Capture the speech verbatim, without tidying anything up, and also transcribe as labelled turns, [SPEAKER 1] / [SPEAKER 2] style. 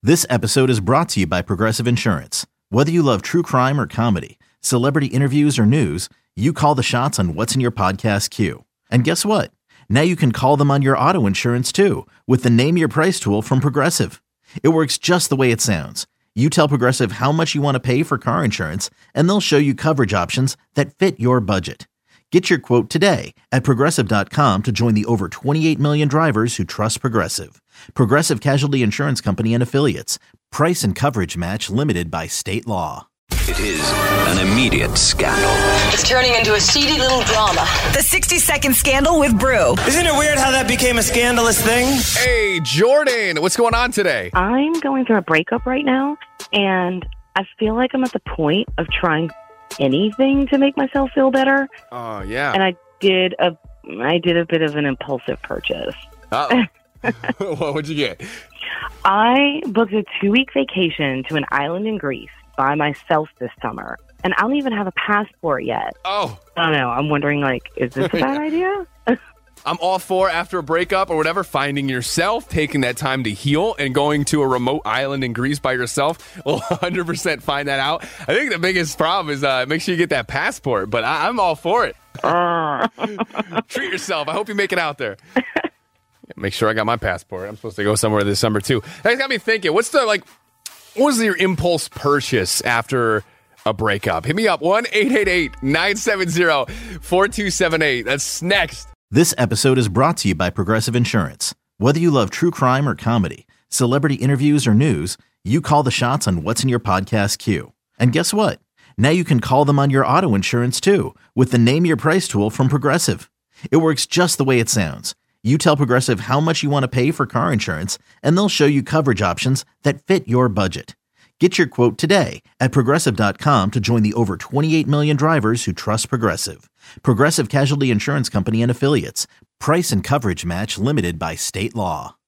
[SPEAKER 1] This episode is brought to you by Progressive Insurance. Whether you love true crime or comedy, celebrity interviews or news, you call the shots on what's in your podcast queue. And guess what? Now you can call them on your auto insurance too with the Name Your Price tool from Progressive. It works just the way it sounds. You tell Progressive how much you want to pay for car insurance, and they'll show you coverage options that fit your budget. Get your quote today at Progressive dot com to join the over twenty-eight million drivers who trust Progressive. Progressive Casualty Insurance Company and Affiliates. Price and coverage match limited by state law.
[SPEAKER 2] It is an immediate scandal.
[SPEAKER 3] It's turning into a seedy little drama.
[SPEAKER 4] The sixty second Scandal with Brew.
[SPEAKER 5] Isn't it weird how that became a scandalous thing?
[SPEAKER 6] Hey, Jordan, what's going on today?
[SPEAKER 7] I'm going through a breakup right now, and I feel like I'm at the point of trying anything to make myself feel better.
[SPEAKER 6] Oh, yeah.
[SPEAKER 7] And I did a, I did a bit of an impulsive purchase.
[SPEAKER 6] Uh-oh. What would you get?
[SPEAKER 7] I booked a two-week vacation to an island in Greece by myself this summer, and I don't even have a passport yet.
[SPEAKER 6] Oh.
[SPEAKER 7] I don't know. I'm wondering, like, is this a bad idea?
[SPEAKER 6] I'm all for, after a breakup or whatever, finding yourself, taking that time to heal, and going to a remote island in Greece by yourself. We'll one hundred percent find that out. I think the biggest problem is uh, make sure you get that passport, but I- I'm all for it.
[SPEAKER 7] Uh.
[SPEAKER 6] Treat yourself. I hope you make it out there. Make sure I got my passport. I'm supposed to go somewhere this summer, too. That got me thinking, what's the, like, what was your impulse purchase after a breakup? Hit me up, one eight eight eight nine seven zero four two seven eight. That's next.
[SPEAKER 1] This episode is brought to you by Progressive Insurance. Whether you love true crime or comedy, celebrity interviews or news, you call the shots on what's in your podcast queue. And guess what? Now you can call them on your auto insurance too with the Name Your Price tool from Progressive. It works just the way it sounds. You tell Progressive how much you want to pay for car insurance, and they'll show you coverage options that fit your budget. Get your quote today at Progressive dot com to join the over twenty-eight million drivers who trust Progressive. Progressive Casualty Insurance Company and Affiliates. Price and coverage match limited by state law.